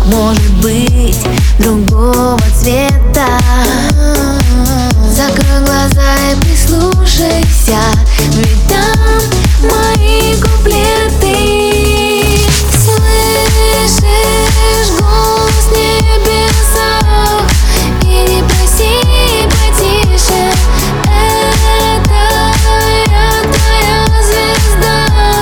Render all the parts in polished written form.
может быть другого цвета. Закрой глаза и прислушайся, ведь там мои куплеты. Слышишь голос в небесах, и не проси потише. Это я, твоя звезда,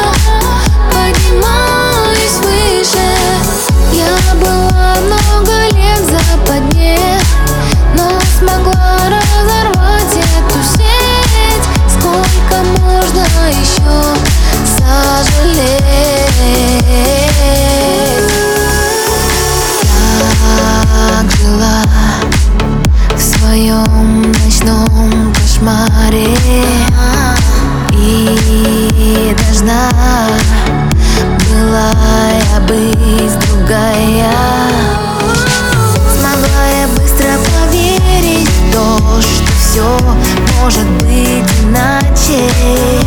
поднимаюсь выше. Я была много лет в западне, но смогла разорвать эту сеть. Сколько можно еще сожалеть? Так жила в своем ночном кошмаре, и должна была я быть другая. Смогла я быстро поверить в то, что все может быть иначе.